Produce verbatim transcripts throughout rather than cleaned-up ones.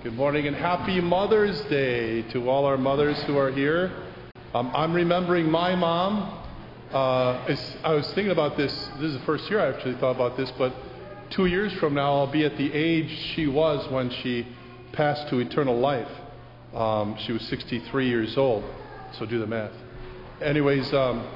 Good morning and happy Mother's Day to all our mothers who are here. Um, I'm remembering my mom. Uh, it's, I was thinking about this. This is the first year I actually thought about this, but two years from now I'll be at the age she was when she passed to eternal life. Um, she was sixty-three years old, so do the math. Anyways, um,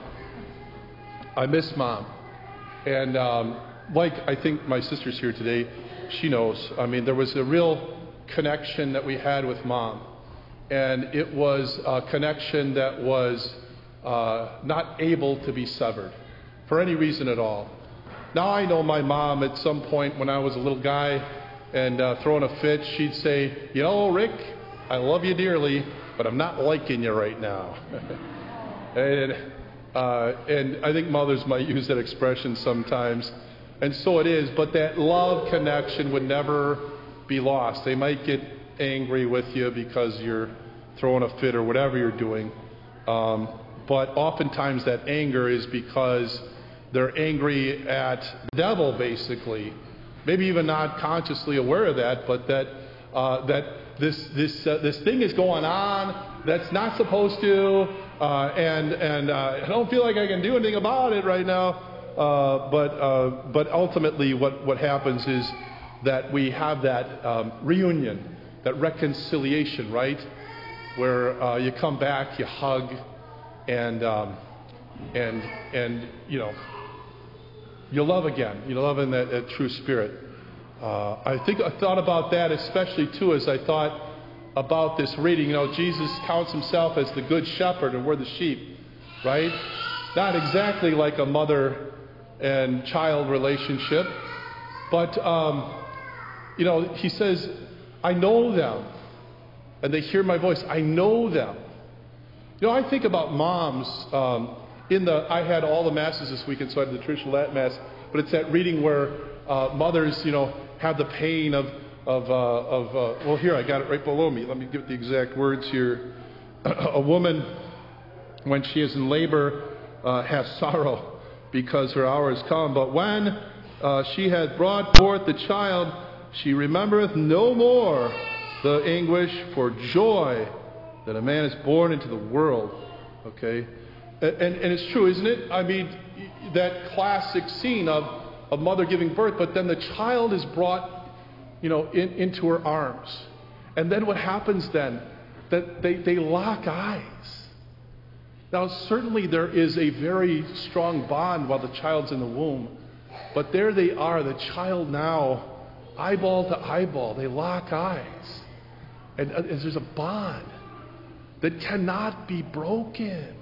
I miss Mom. And um, like I think my sister's here today, she knows. I mean, there was a real connection that we had with Mom. And it was a connection that was uh, not able to be severed for any reason at all. Now I know my mom at some point when I was a little guy and uh, throwing a fit, she'd say, you know, Rick, I love you dearly, but I'm not liking you right now. and, uh, and I think mothers might use that expression sometimes. And so it is, but that love connection would never be lost. They might get angry with you because you're throwing a fit or whatever you're doing. Um, but oftentimes that anger is because they're angry at the devil, basically. Maybe even not consciously aware of that, but that uh, that this this uh, this thing is going on that's not supposed to, uh, and and uh, I don't feel like I can do anything about it right now. Uh, but uh, but ultimately, what what happens is that we have that um, reunion, that reconciliation, right? Where uh, you come back, you hug, and um, and and you know, you love again. You love in that, that true spirit. Uh, I think I thought about that especially too as I thought about this reading. You know, Jesus counts himself as the good shepherd, and we're the sheep, right? Not exactly like a mother and child relationship, but um, you know, he says, I know them, and they hear my voice. I know them. You know, I think about moms. Um, in the, I had all the masses this weekend, so I had the traditional Latin mass. But it's that reading where uh, mothers, you know, have the pain of of uh, of. Uh, well, here I got it right below me. Let me give the exact words here. A woman, when she is in labor, uh, has sorrow because her hour is come. But when uh, she has brought forth the child, she remembereth no more the anguish for joy that a man is born into the world. Okay? And, and, and it's true, isn't it? I mean, that classic scene of a mother giving birth, but then the child is brought, you know, in, into her arms. And then what happens then? That they, they lock eyes. Now, certainly there is a very strong bond while the child's in the womb. But there they are, the child now, eyeball to eyeball, they lock eyes. And, and there's a bond that cannot be broken.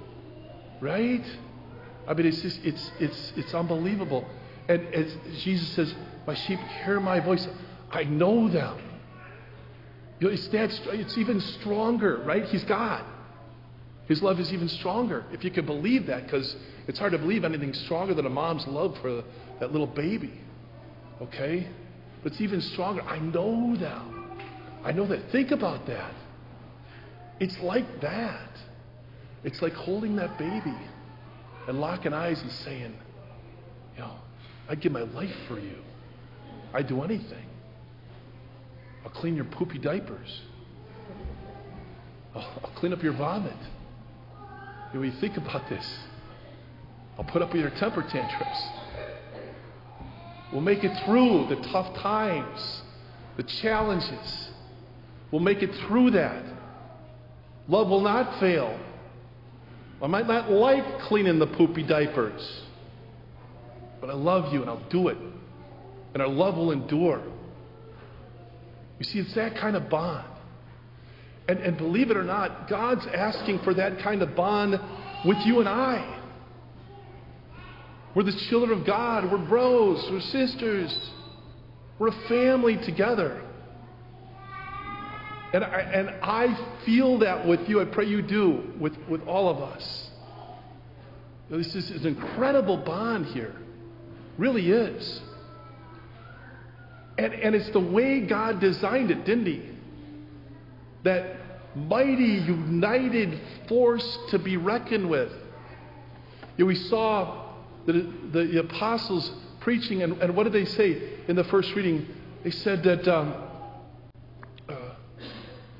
Right? I mean, it's just, it's, it's, it's unbelievable. And as Jesus says, my sheep hear my voice. I know them. You know, it's that, it's even stronger, right? He's God. His love is even stronger, if you can believe that, because it's hard to believe anything stronger than a mom's love for that little baby. Okay? But it's even stronger. I know them. I know that. Think about that. It's like that. It's like holding that baby and locking eyes and saying, you know, I'd give my life for you. I'd do anything. I'll clean your poopy diapers. I'll, I'll clean up your vomit. You know, when you think about this, I'll put up with your temper tantrums. We'll make it through the tough times, the challenges. We'll make it through that. Love will not fail. I might not like cleaning the poopy diapers, but I love you and I'll do it. And our love will endure. You see, it's that kind of bond. And, and believe it or not, God's asking for that kind of bond with you and I. We're the children of God. We're bros. We're sisters. We're a family together. And I, and I feel that with you. I pray you do with, with all of us. This is an incredible bond here. Really is. And, and it's the way God designed it, didn't he? That mighty, united force to be reckoned with. You know, we saw the, the, the apostles preaching, and, and what did they say in the first reading? They said that um, uh,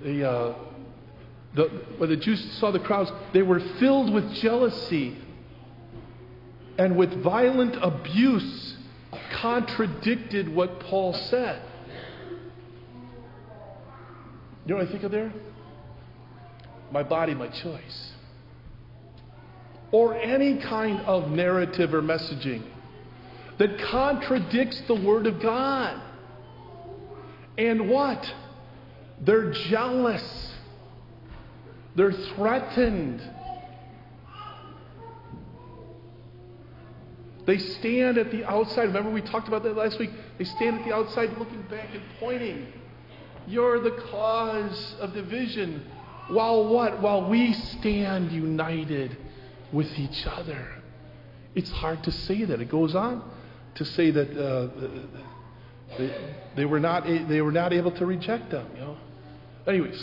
they, uh, the, when the Jews saw the crowds, they were filled with jealousy and with violent abuse contradicted what Paul said. You know what I think of there? My body, my choice. Or any kind of narrative or messaging that contradicts the Word of God. And what? They're jealous. They're threatened. They stand at the outside. Remember we talked about that last week? They stand at the outside looking back and pointing. You're the cause of division. While what? While we stand united with each other. It's hard to say that. It goes on to say that uh, they, they were not they were not able to reject them. You know. Anyways,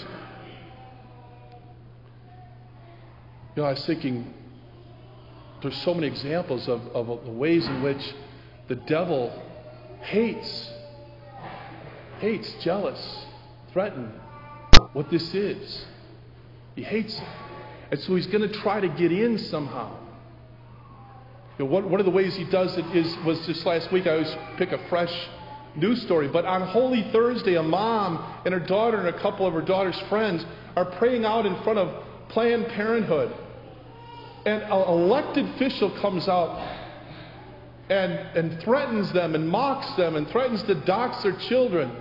you know, I was thinking. There's so many examples of, of the ways in which the devil hates, hates, jealous, threatened what this is. He hates it. And so he's going to try to get in somehow. You know, one, one of the ways he does it is was just last week. I always pick a fresh news story. But on Holy Thursday, a mom and her daughter and a couple of her daughter's friends are praying out in front of Planned Parenthood. And an elected official comes out and, and threatens them and mocks them and threatens to dox their children.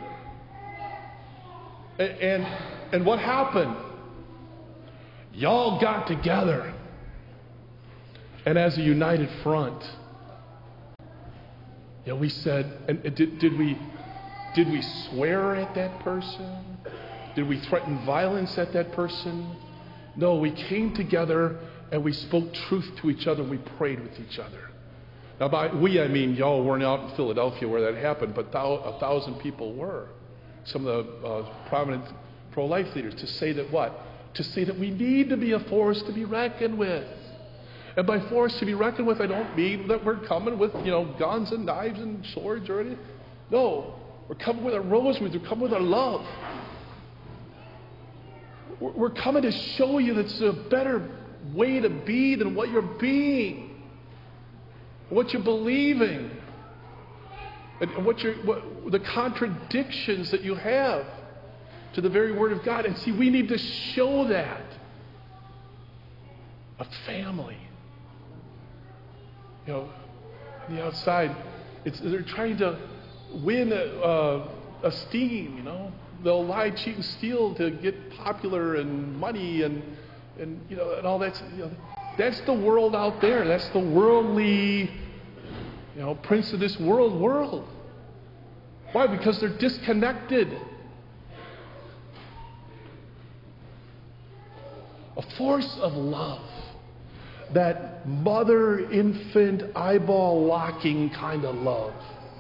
And, and, and what happened? Y'all got together. And as a united front, you know, we said, and did, did we did we swear at that person? Did we threaten violence at that person? No, we came together and we spoke truth to each other and we prayed with each other. Now by we, I mean y'all weren't out in Philadelphia where that happened, but thou, a thousand people were. Some of the uh, prominent pro-life leaders to say that what? To say that we need to be a force to be reckoned with. And by force to be reckoned with, I don't mean that we're coming with, you know, guns and knives and swords or anything. No, we're coming with our rosaries. We're coming with our love. We're coming to show you that it's a better way to be than what you're being, what you're believing, and what you're, what, the contradictions that you have to the very Word of God. And see, we need to show that. A family. You know, on the outside, it's, they're trying to win uh, esteem, you know. They'll lie, cheat, and steal to get popular and money and, and you know, and all that. You know, that's the world out there. That's the worldly, you know, prince of this world world. Why? Because they're disconnected. A force of love. That mother, infant, eyeball locking kind of love.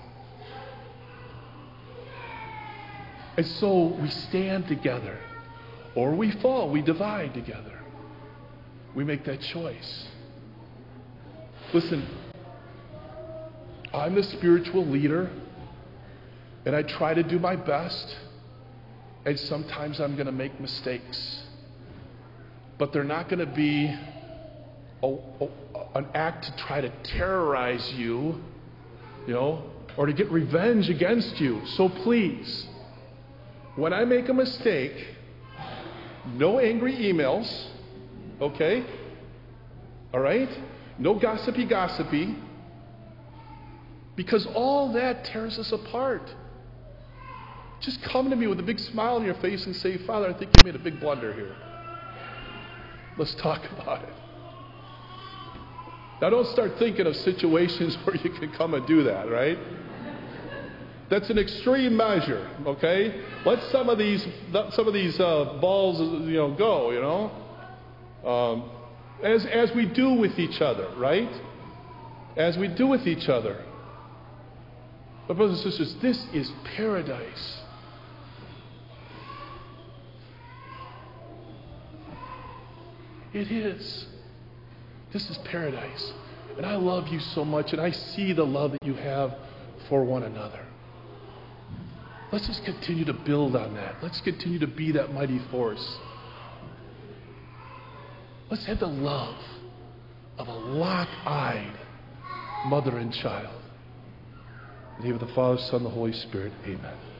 And so we stand together, or we fall, we divide together. We make that choice. Listen, I'm the spiritual leader, and I try to do my best, and sometimes I'm going to make mistakes. But they're not going to be a, a, an act to try to terrorize you, you know, or to get revenge against you. So please, when I make a mistake, no angry emails, okay? All right? No gossipy gossipy, because all that tears us apart. Just come to me with a big smile on your face and say, Father, I think you made a big blunder here. Let's talk about it. Now don't start thinking of situations where you can come and do that, right? That's an extreme measure, okay? Let some of these some of these uh, balls, you know, go, you know, um, as as we do with each other, right? As we do with each other. But brothers and sisters, this is paradise. It is. This is paradise, and I love you so much, and I see the love that you have for one another. Let's just continue to build on that. Let's continue to be that mighty force. Let's have the love of a lock-eyed mother and child. In the name of the Father, Son, and the Holy Spirit, amen.